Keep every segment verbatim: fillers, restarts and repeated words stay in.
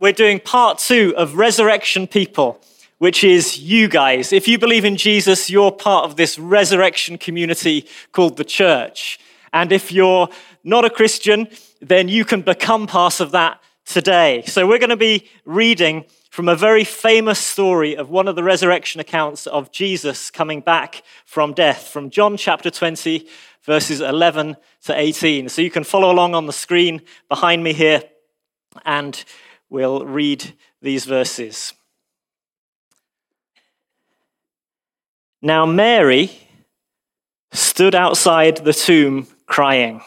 we're doing part two of Resurrection People, which is you guys. If you believe in Jesus, you're part of this resurrection community called the church. And if you're not a Christian, then you can become part of that today. So we're going to be reading from a very famous story of one of the resurrection accounts of Jesus coming back from death, from John chapter twenty, verses eleven to eighteen. So you can follow along on the screen behind me here, and we'll read these verses. Now Mary stood outside the tomb crying.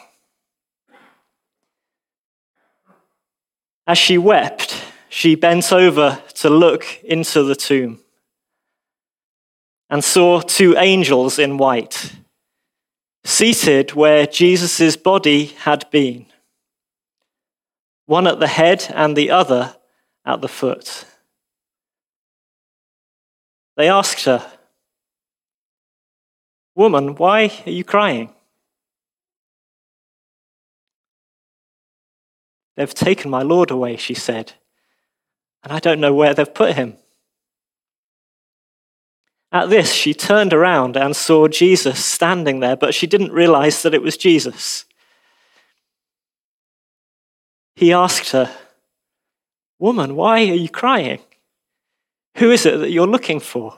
As she wept, she bent over to look into the tomb and saw two angels in white, seated where Jesus' body had been, one at the head and the other at the foot. They asked her, "Woman, why are you crying?" "They've taken my Lord away," she said, "and I don't know where they've put him." At this, she turned around and saw Jesus standing there, but she didn't realize that it was Jesus. He asked her, "Woman, why are you crying? Who is it that you're looking for?"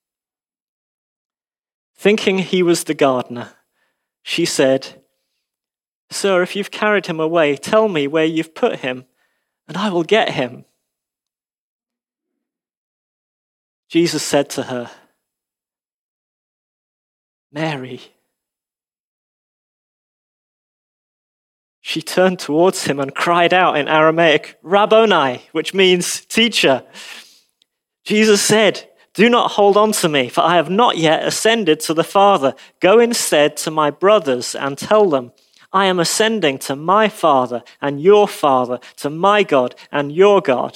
Thinking he was the gardener, she said, "Sir, if you've carried him away, tell me where you've put him, and I will get him." Jesus said to her, "Mary." She turned towards him and cried out in Aramaic, "Rabboni," which means teacher. Jesus said, "Do not hold on to me, for I have not yet ascended to the Father. Go instead to my brothers and tell them, I am ascending to my Father and your Father, to my God and your God."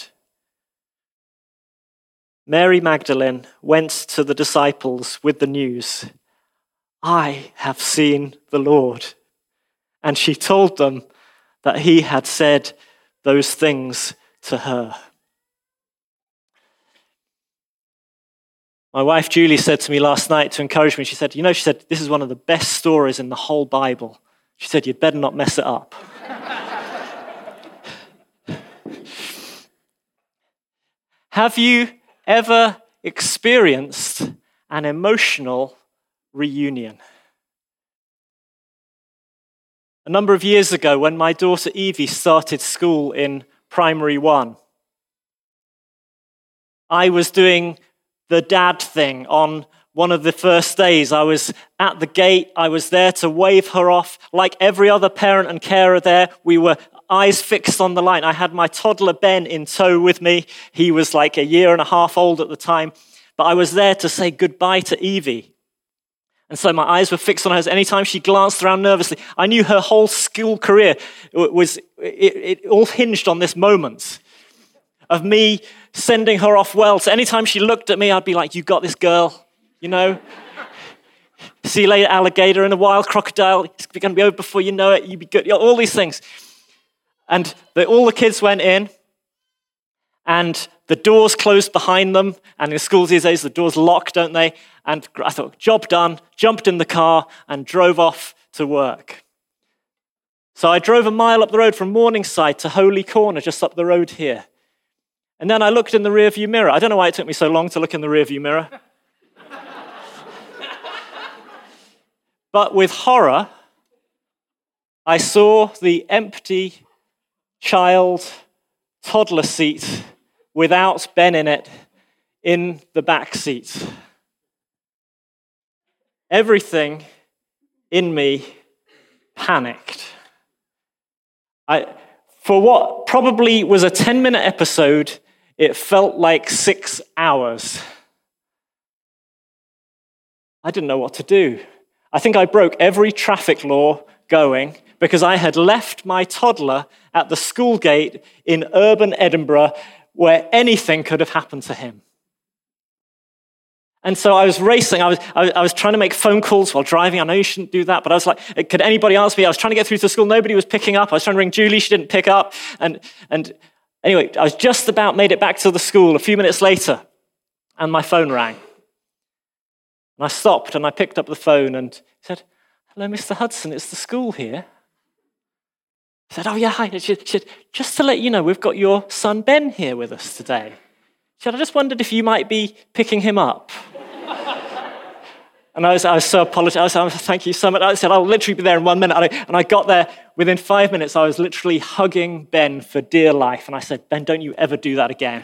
Mary Magdalene went to the disciples with the news, "I have seen the Lord." And she told them that he had said those things to her. My wife Julie said to me last night to encourage me, she said, you know, she said, "This is one of the best stories in the whole Bible." She said, "You'd better not mess it up." Have you ever experienced an emotional reunion? A number of years ago, when my daughter Evie started school in primary one, I was doing the dad thing on one of the first days. I was at the gate. I was there to wave her off. Like every other parent and carer there, we were eyes fixed on the line. I had my toddler Ben in tow with me. He was like a year and a half old at the time. But I was there to say goodbye to Evie. And so my eyes were fixed on her. Anytime she glanced around nervously, I knew her whole school career was, it, it all hinged on this moment of me sending her off well. So anytime she looked at me, I'd be like, "You got this, girl," you know? "See you later, alligator," and a wild crocodile. It's going to be over before you know it. You be good. You know, all these things. And the, all the kids went in, and the doors closed behind them. And in schools these days, the doors lock, don't they? And I thought, job done, jumped in the car and drove off to work. So I drove a mile up the road from Morningside to Holy Corner, just up the road here. And then I looked in the rearview mirror. I don't know why it took me so long to look in the rearview mirror. But with horror, I saw the empty child toddler seat without Ben in it in the back seat. Everything in me panicked. I, for what probably was a ten-minute episode, it felt like six hours. I didn't know what to do. I think I broke every traffic law going because I had left my toddler at the school gate in urban Edinburgh where anything could have happened to him. And so I was racing. I was, I was I was trying to make phone calls while driving. I know you shouldn't do that, but I was like, could anybody answer me? I was trying to get through to school. Nobody was picking up. I was trying to ring Julie. She didn't pick up. And and Anyway, I was just about made it back to the school a few minutes later, and my phone rang. And I stopped and I picked up the phone and said, "Hello, Mister Hudson, it's the school here." I said, "Oh yeah, hi." She said, "Just to let you know, we've got your son Ben here with us today." She said, "I just wondered if you might be picking him up." And I was, I was so apologetic. I was like, "Thank you so much." I said, "I'll literally be there in one minute." And I got there within five minutes. I was literally hugging Ben for dear life. And I said, "Ben, don't you ever do that again."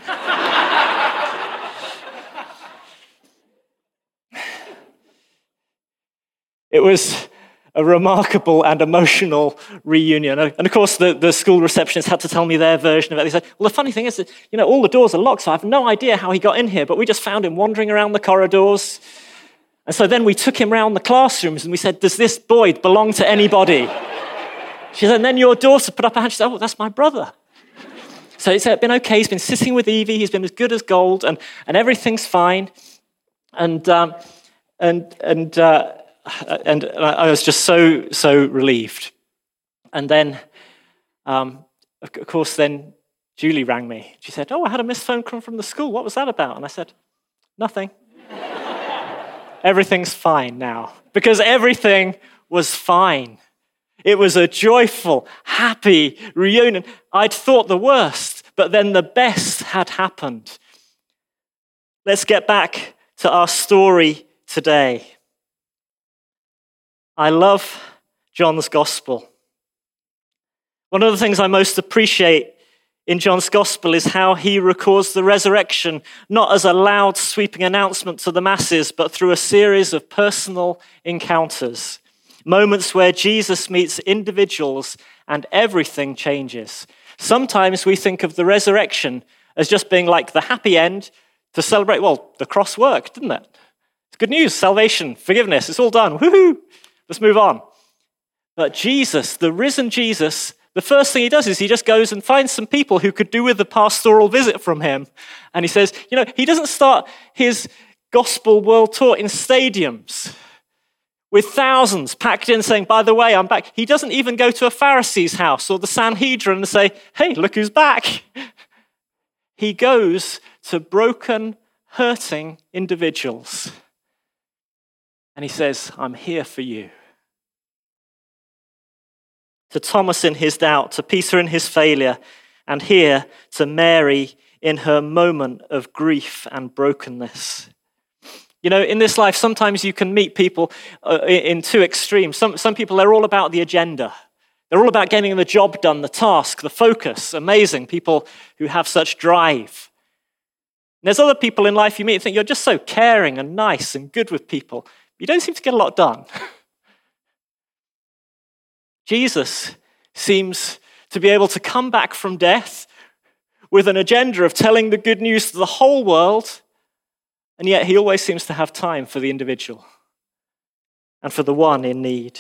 It was a remarkable and emotional reunion. And of course, the, the school receptionist had to tell me their version of it. They said, "Well, the funny thing is that, you know, all the doors are locked, so I have no idea how he got in here, but we just found him wandering around the corridors." And so then we took him around the classrooms and we said, "Does this boy belong to anybody?" She said, "And then your daughter put up her hand." She said, "Oh, that's my brother." So it's been okay. He's been sitting with Evie. He's been as good as gold, and, and everything's fine. And um, and and uh, and I was just so so relieved. And then, um, of course, then Julie rang me. She said, "Oh, I had a missed phone call from the school. What was that about?" And I said, "Nothing." Everything's fine now, because everything was fine. It was a joyful, happy reunion. I'd thought the worst, but then the best had happened. Let's get back to our story today. I love John's gospel. One of the things I most appreciate in John's gospel is how he records the resurrection, not as a loud, sweeping announcement to the masses, but through a series of personal encounters, moments where Jesus meets individuals and everything changes. Sometimes we think of the resurrection as just being like the happy end to celebrate, well, the cross worked, didn't it? It's good news, salvation, forgiveness, it's all done, woohoo, let's move on. But Jesus, the risen Jesus, the first thing he does is he just goes and finds some people who could do with a pastoral visit from him. And he says, you know, he doesn't start his gospel world tour in stadiums with thousands packed in saying, "By the way, I'm back." He doesn't even go to a Pharisee's house or the Sanhedrin and say, "Hey, look who's back." He goes to broken, hurting individuals. And he says, "I'm here for you." To Thomas in his doubt, to Peter in his failure, and here to Mary in her moment of grief and brokenness. You know, in this life, sometimes you can meet people uh, in two extremes. Some, some people, they're all about the agenda. They're all about getting the job done, the task, the focus. Amazing, people who have such drive. And there's other people in life you meet and think you're just so caring and nice and good with people. You don't seem to get a lot done. Jesus seems to be able to come back from death with an agenda of telling the good news to the whole world, and yet he always seems to have time for the individual and for the one in need.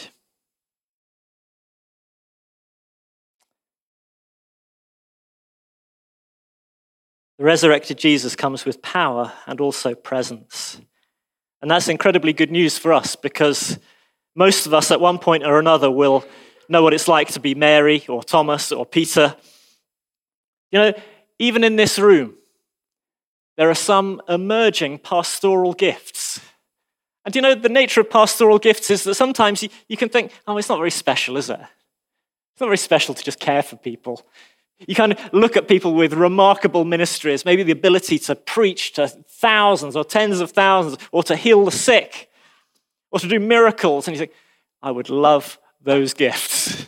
The resurrected Jesus comes with power and also presence. And that's incredibly good news for us, because most of us at one point or another will know what it's like to be Mary or Thomas or Peter. You know, even in this room, there are some emerging pastoral gifts. And you know, the nature of pastoral gifts is that sometimes you, you can think, oh, it's not very special, is it? It's not very special to just care for people. You kind of look at people with remarkable ministries, maybe the ability to preach to thousands or tens of thousands, or to heal the sick, or to do miracles, and you think, I would love those gifts.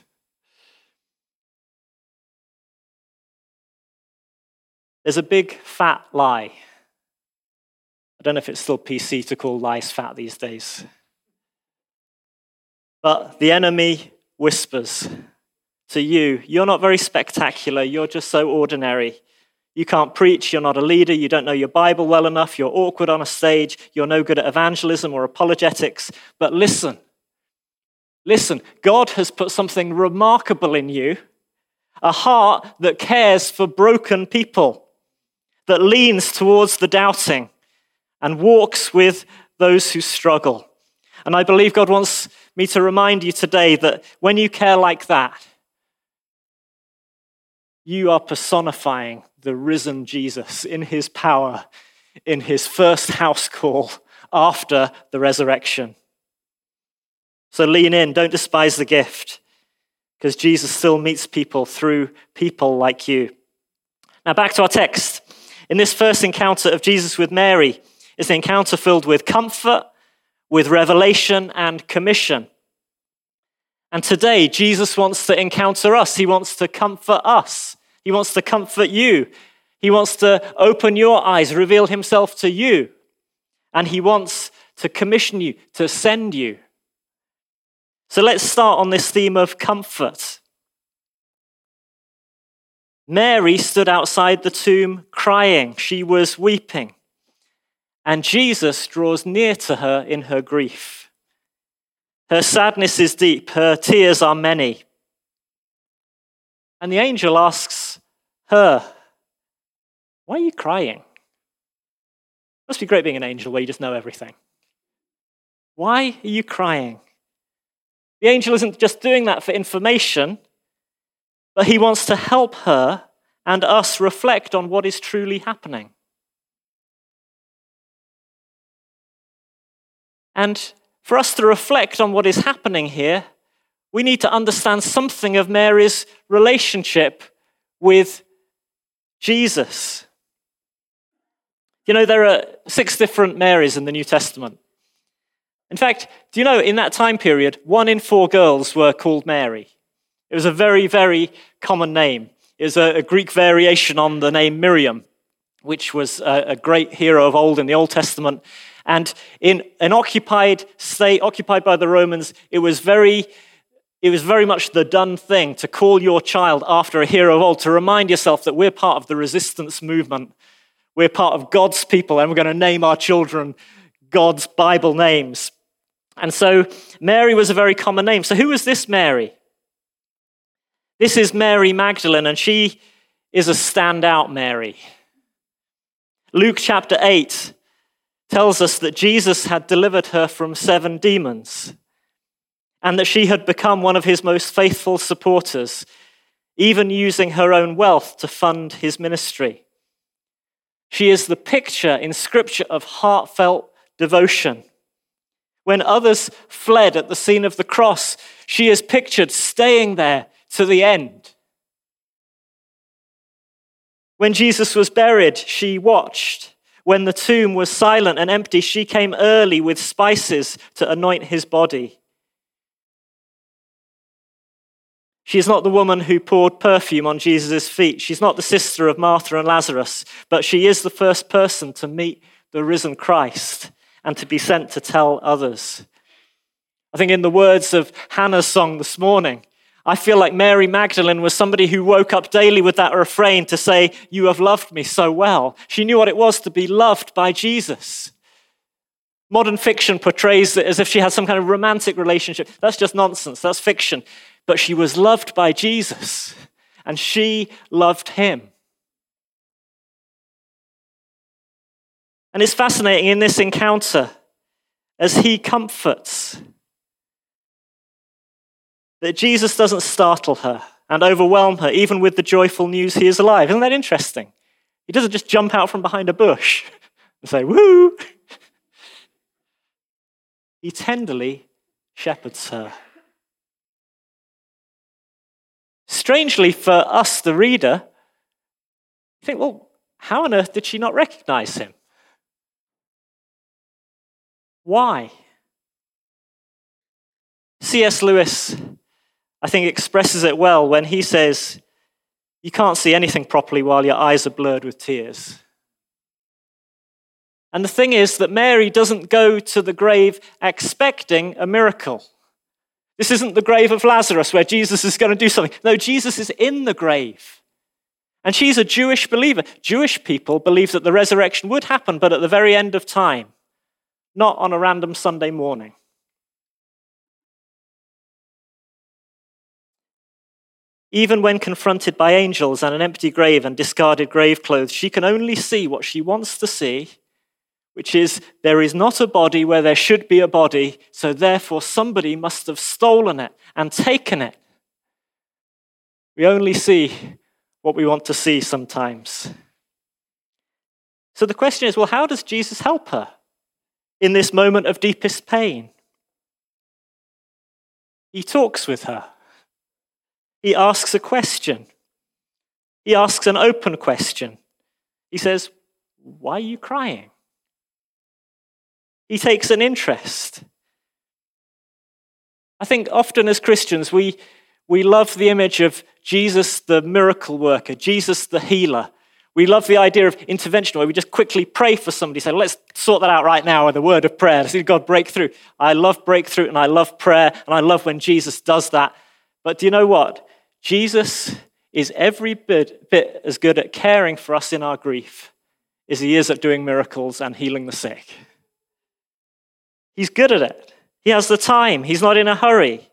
There's a big fat lie. I don't know if it's still P C to call lies fat these days. But the enemy whispers to you, you're not very spectacular, you're just so ordinary. You can't preach, you're not a leader, you don't know your Bible well enough, you're awkward on a stage, you're no good at evangelism or apologetics. But listen, listen, God has put something remarkable in you, a heart that cares for broken people, that leans towards the doubting and walks with those who struggle. And I believe God wants me to remind you today that when you care like that, you are personifying the risen Jesus in his power, in his first house call after the resurrection. So lean in, don't despise the gift, because Jesus still meets people through people like you. Now back to our text. In this first encounter of Jesus with Mary, it's an encounter filled with comfort, with revelation and commission. And today, Jesus wants to encounter us. He wants to comfort us. He wants to comfort you. He wants to open your eyes, reveal himself to you. And he wants to commission you, to send you. So let's start on this theme of comfort. Mary stood outside the tomb crying. She was weeping. And Jesus draws near to her in her grief. Her sadness is deep. Her tears are many. And the angel asks her, why are you crying? Must be great being an angel where you just know everything. Why are you crying? The angel isn't just doing that for information, but he wants to help her and us reflect on what is truly happening. And for us to reflect on what is happening here, we need to understand something of Mary's relationship with Jesus. You know, there are six different Marys in the New Testament. In fact, do you know, in that time period, one in four girls were called Mary. It was a very, very common name. It was a, a Greek variation on the name Miriam, which was a, a great hero of old in the Old Testament. And in an occupied state, occupied by the Romans, it was very, it was very much the done thing to call your child after a hero of old, to remind yourself that we're part of the resistance movement. We're part of God's people, and we're going to name our children God's Bible names. And so Mary was a very common name. So who was this Mary? This is Mary Magdalene, and she is a standout Mary. Luke chapter eight tells us that Jesus had delivered her from seven demons and that she had become one of his most faithful supporters, even using her own wealth to fund his ministry. She is the picture in Scripture of heartfelt devotion. When others fled at the scene of the cross, she is pictured staying there to the end. When Jesus was buried, she watched. When the tomb was silent and empty, she came early with spices to anoint his body. She is not the woman who poured perfume on Jesus' feet. She's not the sister of Martha and Lazarus, but she is the first person to meet the risen Christ and to be sent to tell others. I think in the words of Hannah's song this morning, I feel like Mary Magdalene was somebody who woke up daily with that refrain to say, you have loved me so well. She knew what it was to be loved by Jesus. Modern fiction portrays it as if she had some kind of romantic relationship. That's just nonsense. That's fiction. But she was loved by Jesus, and she loved him. And it's fascinating in this encounter, as he comforts, that Jesus doesn't startle her and overwhelm her, even with the joyful news he is alive. Isn't that interesting? He doesn't just jump out from behind a bush and say, woo! He tenderly shepherds her. Strangely for us, the reader, you think, well, how on earth did she not recognize him? Why? C S Lewis, I think, expresses it well when he says, you can't see anything properly while your eyes are blurred with tears. And the thing is that Mary doesn't go to the grave expecting a miracle. This isn't the grave of Lazarus where Jesus is going to do something. No, Jesus is in the grave. And she's a Jewish believer. Jewish people believe that the resurrection would happen, but at the very end of time, not on a random Sunday morning. Even when confronted by angels and an empty grave and discarded grave clothes, she can only see what she wants to see, which is there is not a body where there should be a body, so therefore somebody must have stolen it and taken it. We only see what we want to see sometimes. So the question is, well, how does Jesus help her in this moment of deepest pain? He talks with her. He asks a question. He asks an open question. He says, why are you crying? He takes an interest. I think often as Christians, we, we love the image of Jesus the miracle worker, Jesus the healer. We love the idea of intervention where we just quickly pray for somebody, say, let's sort that out right now with a word of prayer. See God break through. I love breakthrough and I love prayer and I love when Jesus does that. But do you know what? Jesus is every bit, bit as good at caring for us in our grief as he is at doing miracles and healing the sick. He's good at it. He has the time. He's not in a hurry.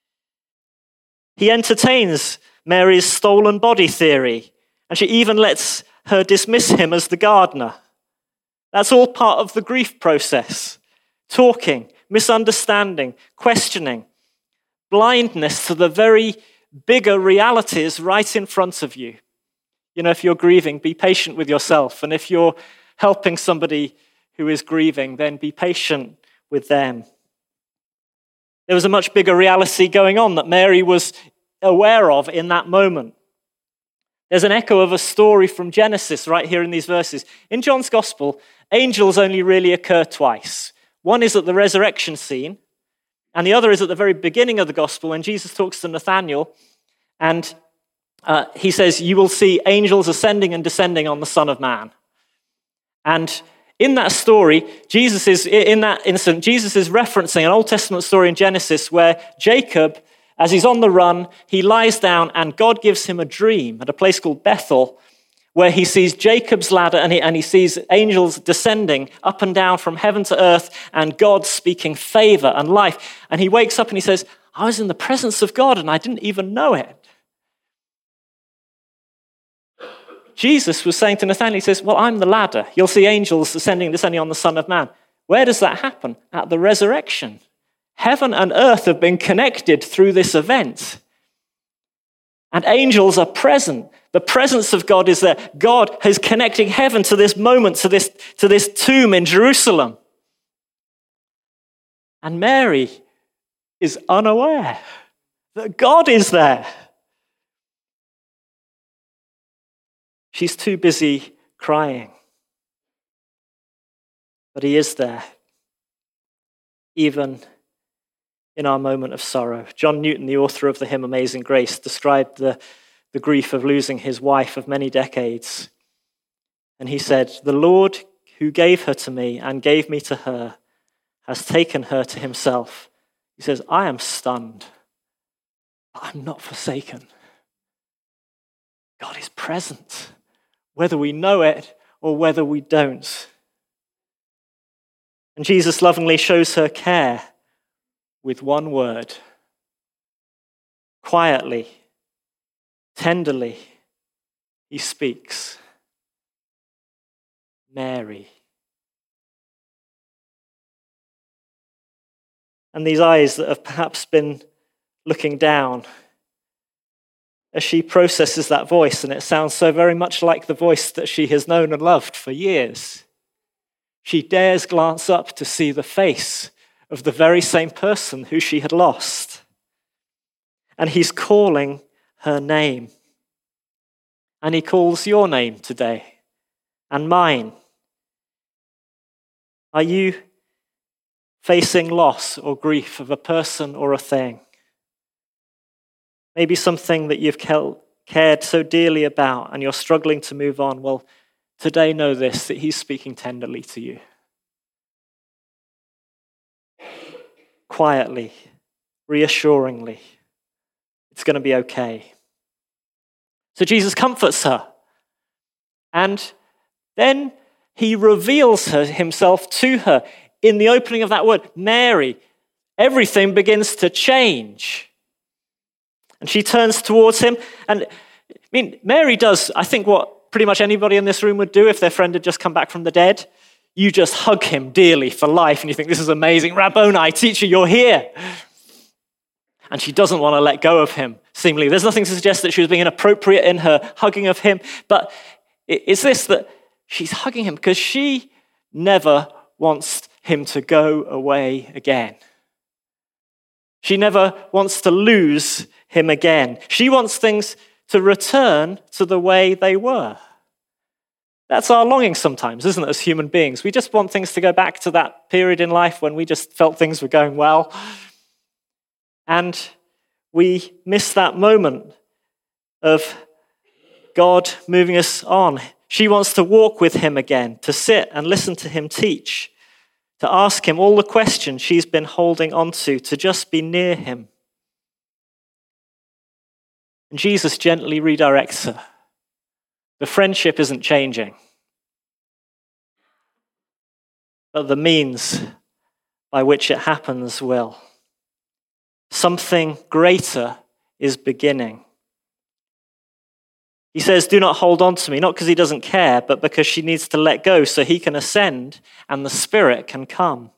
He entertains Mary's stolen body theory, and she even lets her dismiss him as the gardener. That's all part of the grief process. Talking, misunderstanding, questioning, blindness to the very bigger realities right in front of you. You know, if you're grieving, be patient with yourself. And if you're helping somebody who is grieving, then be patient with them. There was a much bigger reality going on that Mary was aware of in that moment. There's an echo of a story from Genesis right here in these verses. In John's Gospel, angels only really occur twice. One is at the resurrection scene, and the other is at the very beginning of the Gospel when Jesus talks to Nathanael, and uh, he says, you will see angels ascending and descending on the Son of Man. And in that story, Jesus is, in that incident, Jesus is referencing an Old Testament story in Genesis where Jacob, as he's on the run, he lies down and God gives him a dream at a place called Bethel where he sees Jacob's ladder and he, and he sees angels descending up and down from heaven to earth and God speaking favor and life. And he wakes up and he says, I was in the presence of God and I didn't even know it. Jesus was saying to Nathanael, he says, well, I'm the ladder. You'll see angels ascending and descending on the Son of Man. Where does that happen? At the resurrection. Heaven and earth have been connected through this event. And angels are present. The presence of God is there. God is connecting heaven to this moment, to this, to this tomb in Jerusalem. And Mary is unaware that God is there. She's too busy crying. But he is there, even in our moment of sorrow. John Newton, the author of the hymn Amazing Grace, described the, the grief of losing his wife of many decades. And he said, the Lord who gave her to me and gave me to her has taken her to himself. He says, I am stunned, but I'm not forsaken. God is present, whether we know it or whether we don't. And Jesus lovingly shows her care with one word. Quietly, tenderly, he speaks. Mary. And these eyes that have perhaps been looking down, as she processes that voice, and it sounds so very much like the voice that she has known and loved for years, she dares glance up to see the face of the very same person who she had lost. And he's calling her name. And he calls your name today, and mine. Are you facing loss or grief of a person or a thing? Maybe something that you've cared so dearly about and you're struggling to move on. Well, today know this, that he's speaking tenderly to you. Quietly, reassuringly. It's going to be okay. So Jesus comforts her. And then he reveals her, himself to her. In the opening of that word, Mary, everything begins to change. And she turns towards him. And I mean, Mary does, I think, what pretty much anybody in this room would do if their friend had just come back from the dead. You just hug him dearly for life. And you think, this is amazing. Rabboni, teacher, you're here. And she doesn't want to let go of him. seemingly. There's nothing to suggest that she was being inappropriate in her hugging of him, but it's this, that she's hugging him because she never wants him to go away again. She never wants to lose him again. She wants things to return to the way they were. That's our longing sometimes, isn't it, as human beings? We just want things to go back to that period in life when we just felt things were going well. And we miss that moment of God moving us on. She wants to walk with him again, to sit and listen to him teach, to ask him all the questions she's been holding on to, to just be near him. And Jesus gently redirects her. The friendship isn't changing, but the means by which it happens will. Something greater is beginning. He says, do not hold on to me, not because he doesn't care, but because she needs to let go so he can ascend and the Spirit can come.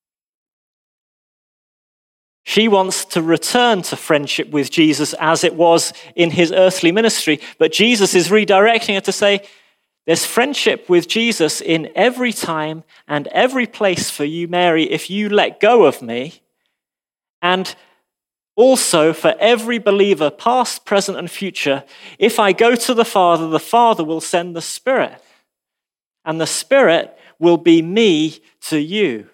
She wants to return to friendship with Jesus as it was in his earthly ministry, but Jesus is redirecting her to say, there's friendship with Jesus in every time and every place for you, Mary, if you let go of me. And also for every believer, past, present, and future, if I go to the Father, the Father will send the Spirit. And the Spirit will be me to you.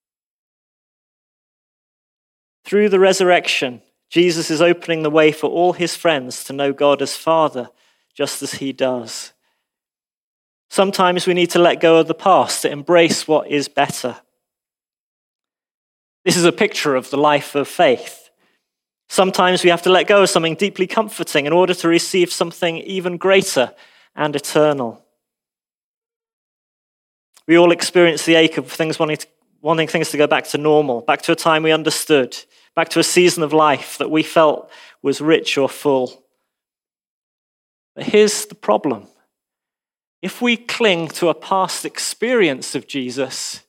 Through the resurrection, Jesus is opening the way for all his friends to know God as Father, just as he does. Sometimes we need to let go of the past to embrace what is better. This is a picture of the life of faith. Sometimes we have to let go of something deeply comforting in order to receive something even greater and eternal. We all experience the ache of things wanting, to, wanting things to go back to normal, back to a time we understood, back to a season of life that we felt was rich or full. But here's the problem. If we cling to a past experience of Jesus,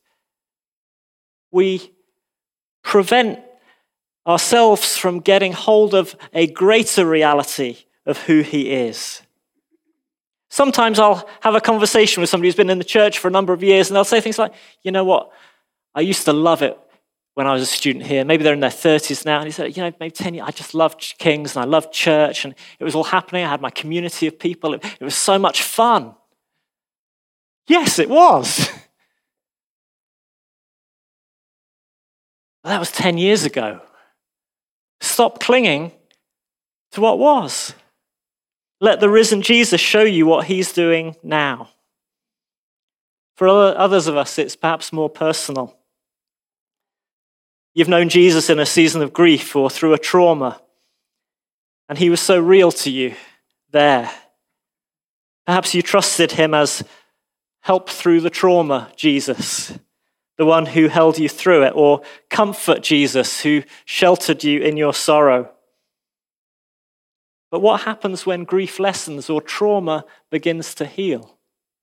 we prevent ourselves from getting hold of a greater reality of who he is. Sometimes I'll have a conversation with somebody who's been in the church for a number of years, and they'll say things like, you know what, I used to love it when I was a student here. Maybe they're in their thirties now, and he said, you know, maybe ten years, I just loved Kings, and I loved church, and it was all happening. I had my community of people. It, it was so much fun. Yes, it was. That was ten years ago. Stop clinging to what was. Let the risen Jesus show you what he's doing now. For others of us, it's perhaps more personal. You've known Jesus in a season of grief or through a trauma, and he was so real to you there. Perhaps you trusted him as help through the trauma, Jesus, the one who held you through it, or comfort Jesus, who sheltered you in your sorrow. But what happens when grief lessens or trauma begins to heal?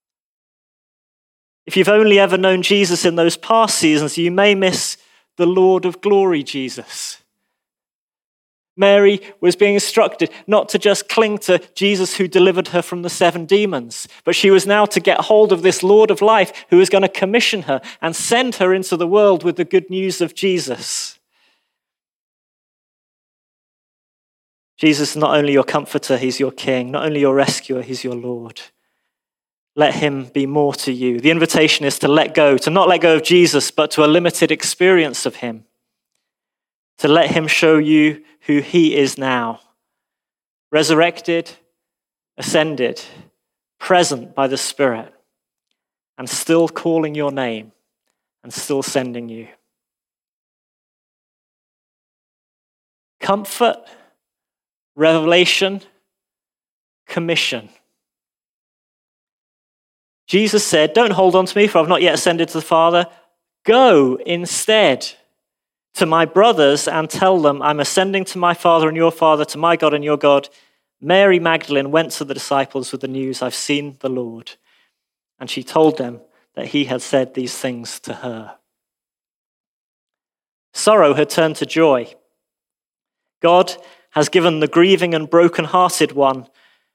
If you've only ever known Jesus in those past seasons, you may miss the Lord of Glory Jesus. Mary was being instructed not to just cling to Jesus who delivered her from the seven demons, but she was now to get hold of this Lord of life who was going to commission her and send her into the world with the good news of Jesus. Jesus is not only your comforter, he's your king. Not only your rescuer, he's your Lord. Let him be more to you. The invitation is to let go, to not let go of Jesus, but to a limited experience of him. To let him show you who he is now. Resurrected, ascended, present by the Spirit, and still calling your name and still sending you. Comfort, revelation, commission. Jesus said, don't hold on to me, for I've not yet ascended to the Father. Go instead to my brothers and tell them, I'm ascending to my Father and your Father, to my God and your God. Mary Magdalene went to the disciples with the news, I've seen the Lord. And she told them that he had said these things to her. Sorrow had turned to joy. God has given the grieving and broken-hearted one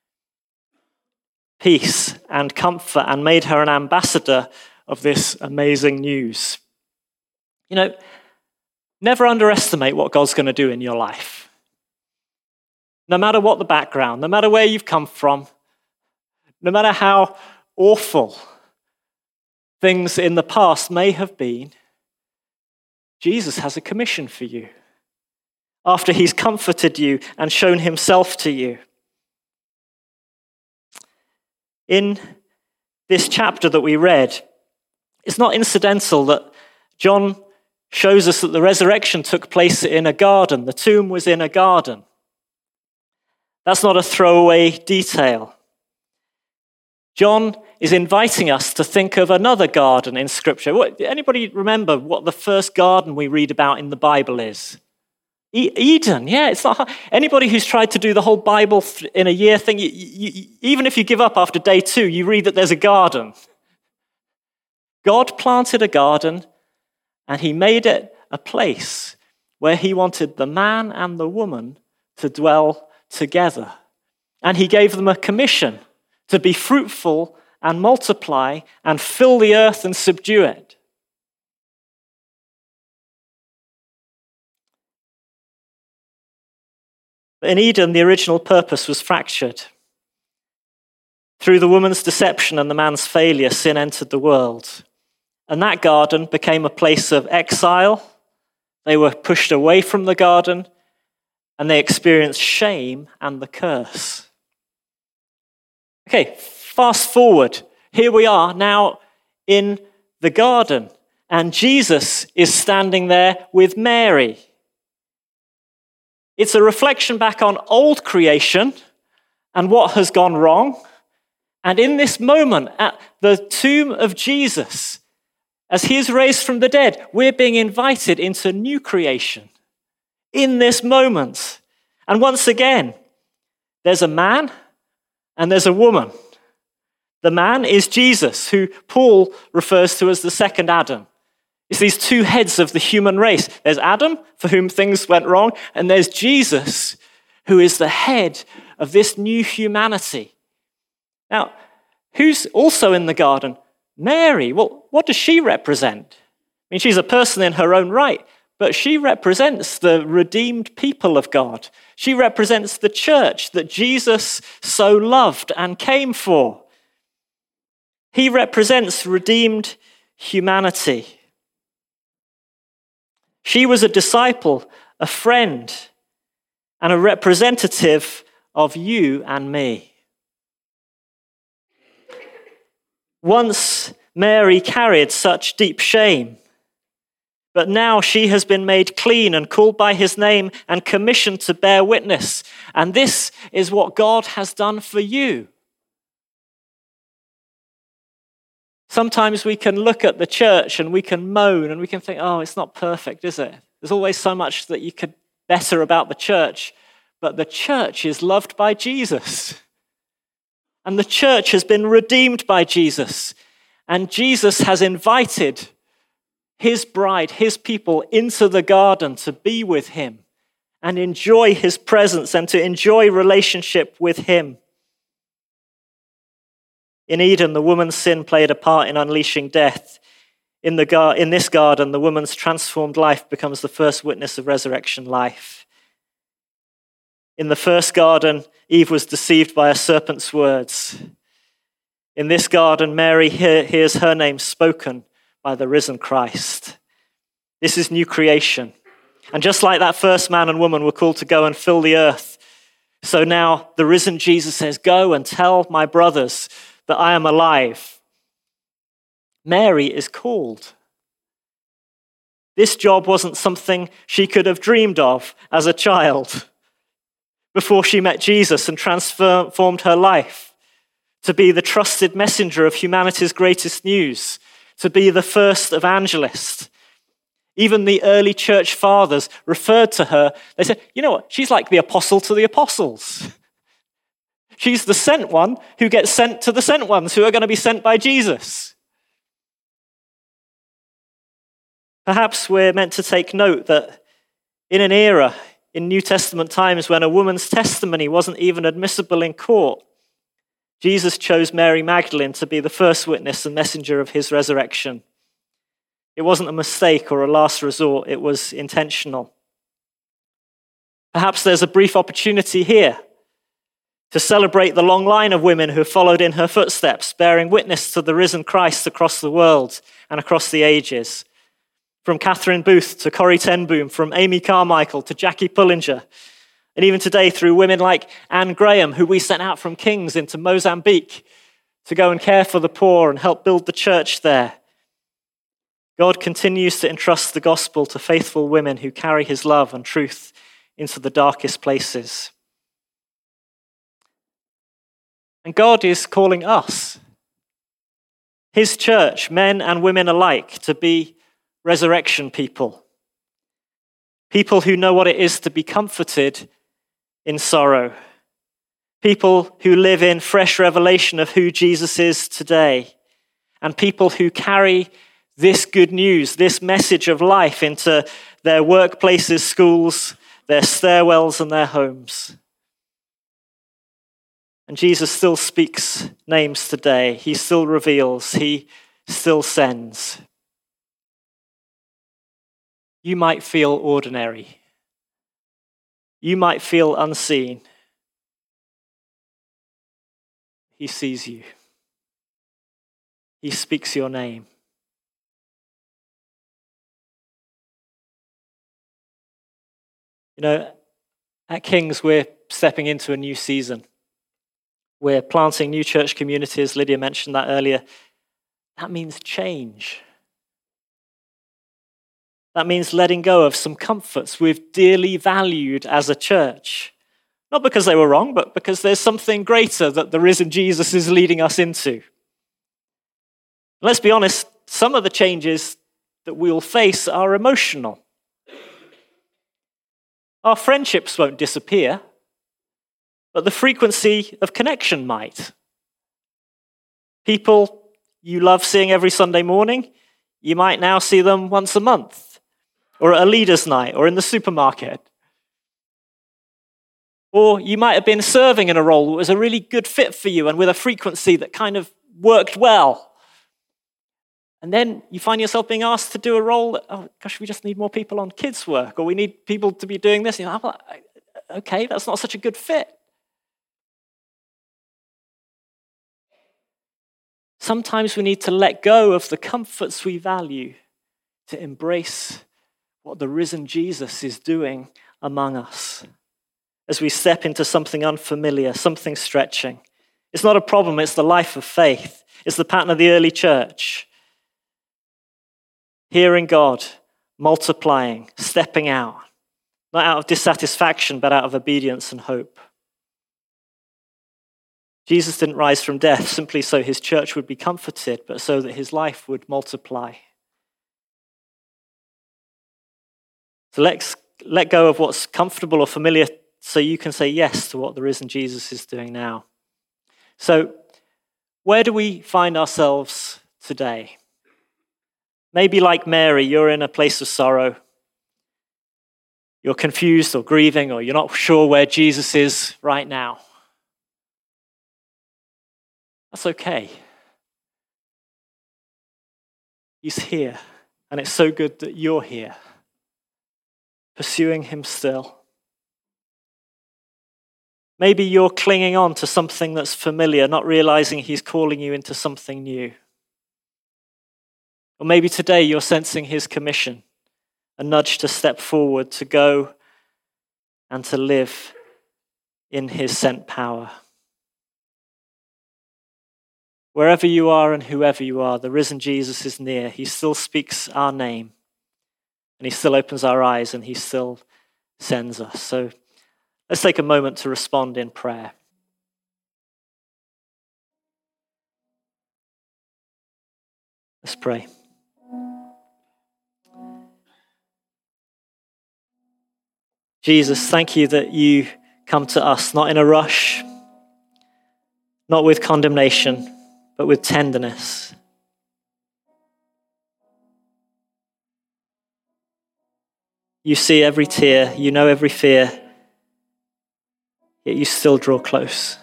peace and comfort and made her an ambassador of this amazing news. You know, never underestimate what God's going to do in your life. No matter what the background, no matter where you've come from, no matter how awful things in the past may have been, Jesus has a commission for you after he's comforted you and shown himself to you. In this chapter that we read, it's not incidental that John shows us that the resurrection took place in a garden. The tomb was in a garden. That's not a throwaway detail. John is inviting us to think of another garden in Scripture. What, anybody remember what the first garden we read about in the Bible is? E- Eden, yeah, it's not hard. Anybody who's tried to do the whole Bible th- in a year thing, you, you, even if you give up after day two, you read that there's a garden. God planted a garden, and he made it a place where he wanted the man and the woman to dwell together. And he gave them a commission to be fruitful and multiply and fill the earth and subdue it. In Eden, the original purpose was fractured. Through the woman's deception and the man's failure, sin entered the world. And that garden became a place of exile. They were pushed away from the garden, and they experienced shame and the curse. Okay, fast forward. Here we are now in the garden, and Jesus is standing there with Mary. It's a reflection back on old creation and what has gone wrong. And in this moment, at the tomb of Jesus, as he is raised from the dead, we're being invited into new creation in this moment. And once again, there's a man and there's a woman. The man is Jesus, who Paul refers to as the second Adam. It's these two heads of the human race. There's Adam, for whom things went wrong, and there's Jesus, who is the head of this new humanity. Now, who's also in the garden? Mary. Well, what does she represent? I mean, she's a person in her own right, but she represents the redeemed people of God. She represents the church that Jesus so loved and came for. He represents redeemed humanity. She was a disciple, a friend, and a representative of you and me. Once Mary carried such deep shame, but now she has been made clean and called by his name and commissioned to bear witness. And this is what God has done for you. Sometimes we can look at the church and we can moan and we can think, oh, it's not perfect, is it? There's always so much that you could better about the church. But the church is loved by Jesus. And the church has been redeemed by Jesus. And Jesus has invited his bride, his people, into the garden to be with him and enjoy his presence and to enjoy relationship with him. In Eden, the woman's sin played a part in unleashing death. In, the gar- in this garden, the woman's transformed life becomes the first witness of resurrection life. In the first garden, Eve was deceived by a serpent's words. In this garden, Mary hear- hears her name spoken by the risen Christ. This is new creation. And just like that first man and woman were called to go and fill the earth, so now the risen Jesus says, go and tell my brothers that I am alive. Mary is called. This job wasn't something she could have dreamed of as a child before she met Jesus and transformed her life, to be the trusted messenger of humanity's greatest news, to be the first evangelist. Even the early church fathers referred to her. They said, you know what? She's like the apostle to the apostles. She's the sent one who gets sent to the sent ones who are going to be sent by Jesus. Perhaps we're meant to take note that in an era in New Testament times when a woman's testimony wasn't even admissible in court, Jesus chose Mary Magdalene to be the first witness and messenger of his resurrection. It wasn't a mistake or a last resort, it was intentional. Perhaps there's a brief opportunity here to celebrate the long line of women who have followed in her footsteps, bearing witness to the risen Christ across the world and across the ages. From Catherine Booth to Corrie ten Boom, from Amy Carmichael to Jackie Pullinger, and even today through women like Anne Graham, who we sent out from Kings into Mozambique to go and care for the poor and help build the church there. God continues to entrust the gospel to faithful women who carry his love and truth into the darkest places. And God is calling us, his church, men and women alike, to be resurrection people. People who know what it is to be comforted in sorrow. People who live in fresh revelation of who Jesus is today. And people who carry this good news, this message of life into their workplaces, schools, their stairwells and their homes. And Jesus still speaks names today. He still reveals. He still sends. You might feel ordinary. You might feel unseen. He sees you. He speaks your name. You know, at Kings, we're stepping into a new season. We're planting new church communities. Lydia mentioned that earlier. That means change. That means letting go of some comforts we've dearly valued as a church. Not because they were wrong, but because there's something greater that the risen Jesus is leading us into. Let's be honest, some of the changes that we'll face are emotional. Our friendships won't disappear, but the frequency of connection might. People you love seeing every Sunday morning, you might now see them once a month, or at a leaders' night, or in the supermarket. Or you might have been serving in a role that was a really good fit for you and with a frequency that kind of worked well. And then you find yourself being asked to do a role that, oh gosh, we just need more people on kids' work, or we need people to be doing this. You know, like, okay, that's not such a good fit. Sometimes we need to let go of the comforts we value to embrace what the risen Jesus is doing among us as we step into something unfamiliar, something stretching. It's not a problem, it's the life of faith. It's the pattern of the early church. Hearing God, multiplying, stepping out, not out of dissatisfaction, but out of obedience and hope. Jesus didn't rise from death simply so his church would be comforted, but so that his life would multiply. So let's let go of what's comfortable or familiar so you can say yes to what the risen Jesus is doing now. So where do we find ourselves today? Maybe like Mary, you're in a place of sorrow. You're confused or grieving, or you're not sure where Jesus is right now. That's okay. He's here, and it's so good that you're here, pursuing him still. Maybe you're clinging on to something that's familiar, not realizing he's calling you into something new. Or maybe today you're sensing his commission, a nudge to step forward, to go and to live in his sent power. Wherever you are and whoever you are, the risen Jesus is near. He still speaks our name, and he still opens our eyes, and he still sends us. So let's take a moment to respond in prayer. Let's pray. Jesus, thank you that you come to us not in a rush, not with condemnation, but with tenderness. You see every tear, you know every fear, yet you still draw close.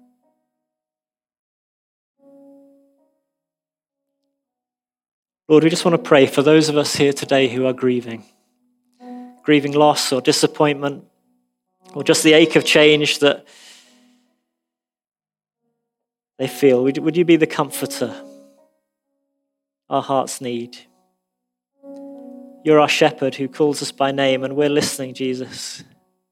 Lord, we just want to pray for those of us here today who are grieving, grieving loss or disappointment, or just the ache of change that they feel. Would, would you be the comforter our hearts need? You're our shepherd who calls us by name, and we're listening, Jesus.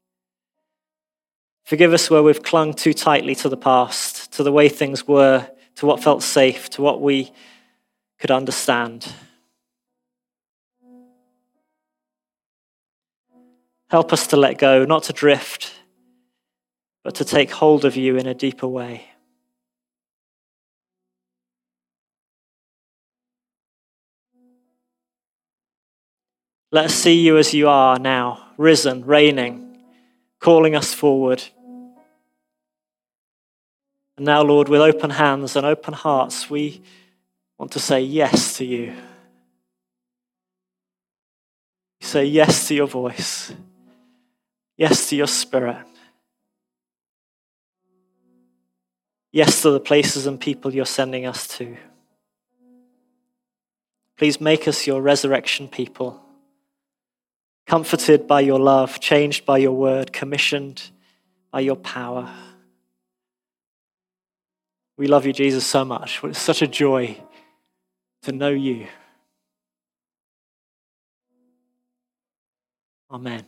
Forgive us where we've clung too tightly to the past, to the way things were, to what felt safe, to what we could understand. Help us to let go, not to drift, but to take hold of you in a deeper way. Let us see you as you are now, risen, reigning, calling us forward. And now, Lord, with open hands and open hearts, we want to say yes to you. We say yes to your voice. Yes to your spirit. Yes to the places and people you're sending us to. Please make us your resurrection people, comforted by your love, changed by your word, commissioned by your power. We love you, Jesus, so much. It's such a joy to know you. Amen.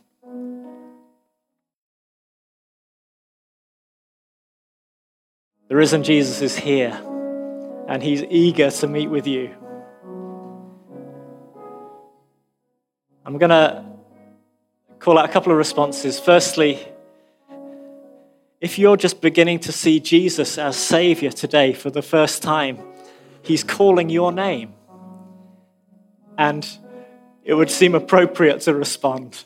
The risen Jesus is here, and he's eager to meet with you. I'm going to call out a couple of responses. Firstly, if you're just beginning to see Jesus as Savior today for the first time, he's calling your name. And it would seem appropriate to respond.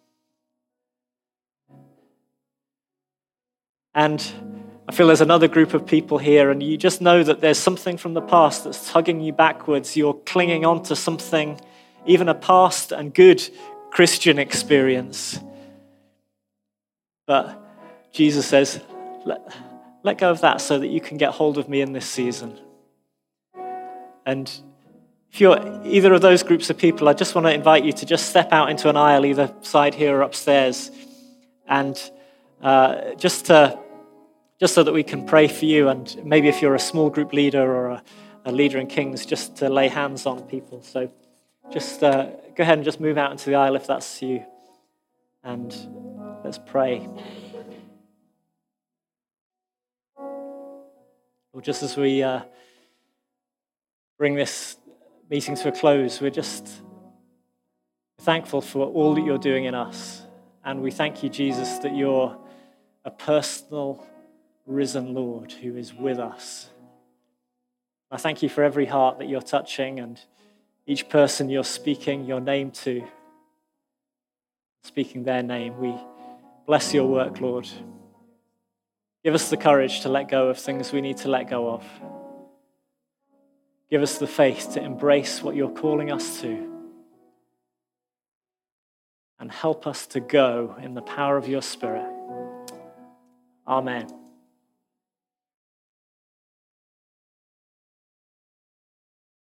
And I feel there's another group of people here, and you just know that there's something from the past that's tugging you backwards. You're clinging on to something, even a past and good Christian experience. But Jesus says, let, let go of that so that you can get hold of me in this season. And if you're either of those groups of people, I just want to invite you to just step out into an aisle, either side here or upstairs, and uh, just to just so that we can pray for you, and maybe if you're a small group leader or a, a leader in Kings, just to lay hands on people. So just uh, go ahead and just move out into the aisle if that's you, and let's pray. Well, just as we uh, bring this meeting to a close, we're just thankful for all that you're doing in us, and we thank you, Jesus, that you're a personal risen Lord who is with us. I thank you for every heart that you're touching and each person you're speaking your name to, speaking their name. We bless your work, Lord. Give us the courage to let go of things we need to let go of. Give us the faith to embrace what you're calling us to, and help us to go in the power of your Spirit. Amen.